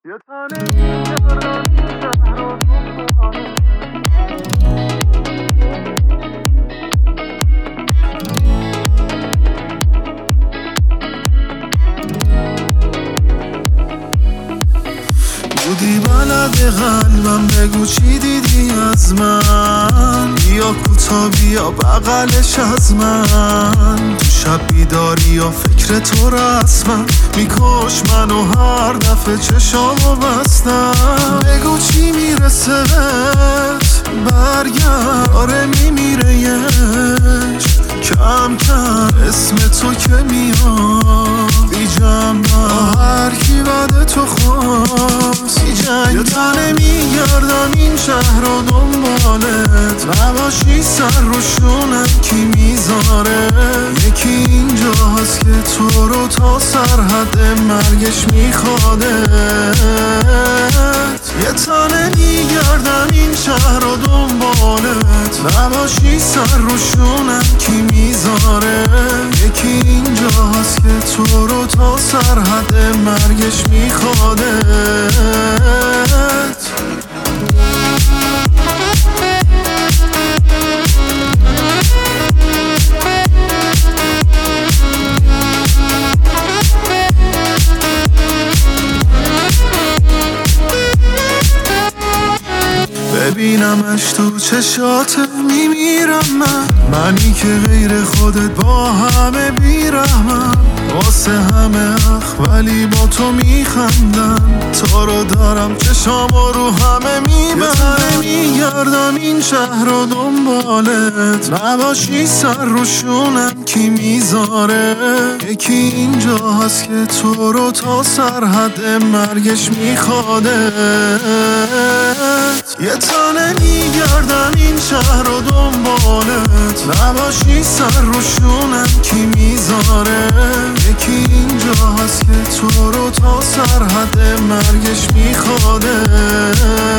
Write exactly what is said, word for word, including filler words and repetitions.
یه تنه میگردم این شهر رو دنباله. بودی بلد قلبم، بگو چی دیدی از من، بیا کوتا بیا بغلش از من. تو شب بیداری یا فکر تو رسمم، میکش منو هر دفعه چشامو بستم. بگو چی میرسه بهت برگرد، آره میمیره یش کم کم اسم تو که میاد بیجم با هر کی بده تو خواست یه تنه میگردم این شهر رو دنبالت، نباشی سر رو شونم کی میذاره. یکی اینجا هست که تو رو تا سرحد مرگش میخوادت. یه تنه میگردم این شهر رو دنبالت، نباشی سر رو شونم کی میذاره. یکی اینجا هست که تو رو تا سرحد مرگش میخوادت. ببینمش تو چشات میمیرم من، منی که غیر خودت با همه بیرحمم. واسه همه اخ ولی با تو میخندم، تو رو دارم چشامو رو همه میبرم. میگردم این شهر رو دنبالت، نباشی سر رو شونم کی میذاره. یکی اینجا هست که تو رو تا سرحد مرگش میخوادت. یه تنه میگردم این شهر رو دنبالت، نباشی سر رو شونم کی میذاره. یکی اینجا هست که تو رو تا سرحد مرگش میخوادت.